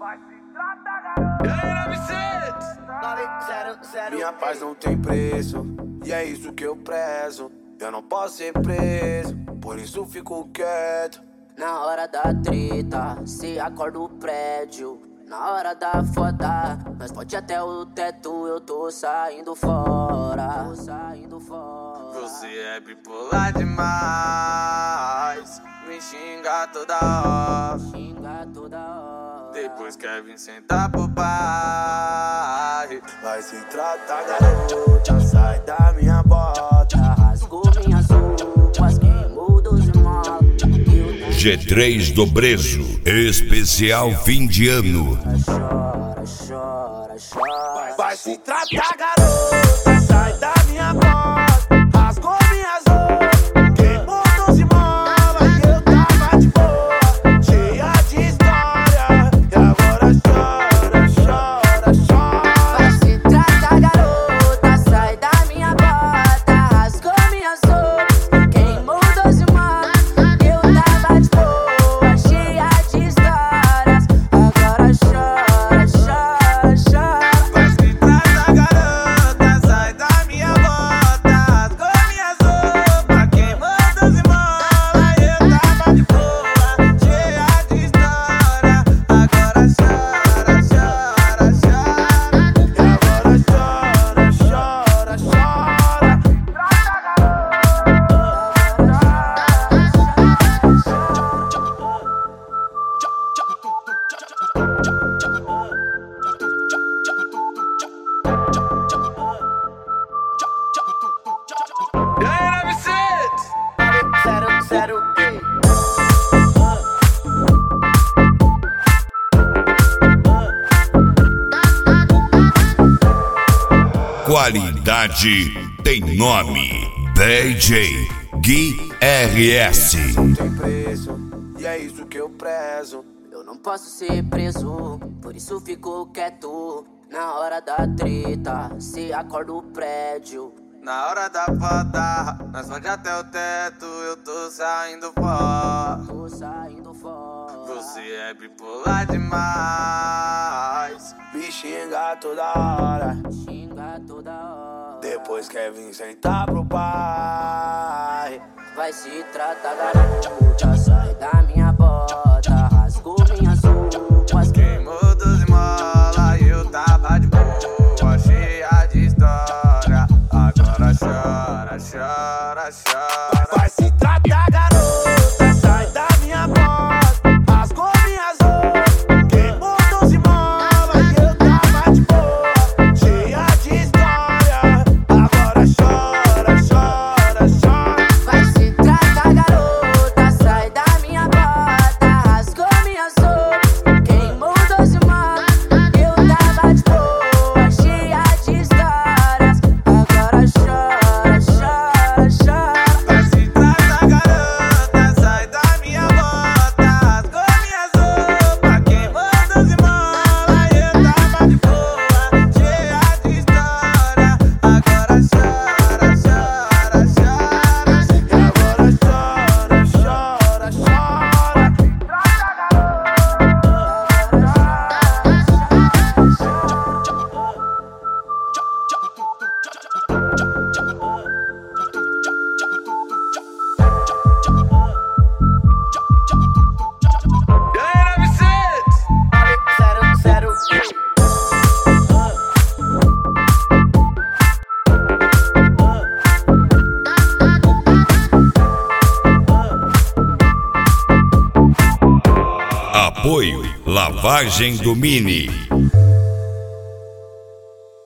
Minha paz não tem preço, e é isso que eu prezo. Eu não posso ser preso, por isso fico quieto. Na hora da treta, se acorda o prédio. Na hora da foda, nós pode até o teto. Eu tô saindo fora. Você é bipolar demais, me xinga toda hora. Depois quer vir sentar pro pai. Vai se tratar, garota, sai da minha bota. Rasgou minhas roupas, queimou dos maus. G3 do Brezo, especial fim de ano. Chora. Vai se tratar, garota, sai da minha bota. Rasgou minhas roupas, queimou dos imóveis. E eu tava de boa, cheia de história. E agora chora. Vai se tratar, garota, sai da minha bota. Rasgou minhas roupas, queimou dos imóveis. Eu tava de boa, cheia de histórias. Agora chora. Vai se tratar, garota, sai da minha bota. Rasgou minhas roupas, queimou dos imóveis. Eu tava de boa, cheia de história. Agora chora. E agora chora. E aí, Vicente? 0 Qualidade tem nome. DJ Gui RS. Não tem preço, e é isso que eu prezo. Eu não posso ser preso, por isso fico quieto. Na hora da treta, se acorda o prédio. Na hora da foda, nós vamos até o teto. Eu tô saindo fora. Você é bipolar demais, me xinga toda hora. Depois quer vir sentar pro pai. Vai se tratar, garota, sai da minha bota. Rasgou minhas roupas, Queimou dos mola e eu tava de boa, cheia de história. Agora chora. Vai se tratar, garota, sai da minha bota. Rasgou minhas roupas, queimou dos mola e eu tava de boa, cheia de história. Agora chora. vai se tratar, garota, sai da minha bota. Rasgou minhas roupas, queimou 12 malas. Eu tava de boa, cheia de histórias. Agora chora. Vai se tratar, garota, sai da minha bota. Rasgou minhas roupas, queimou dos mola e eu tava de boa, cheia de história. Agora chora. E agora chora. E aí, Vicente? 0 Apoio Lavagem do Mini.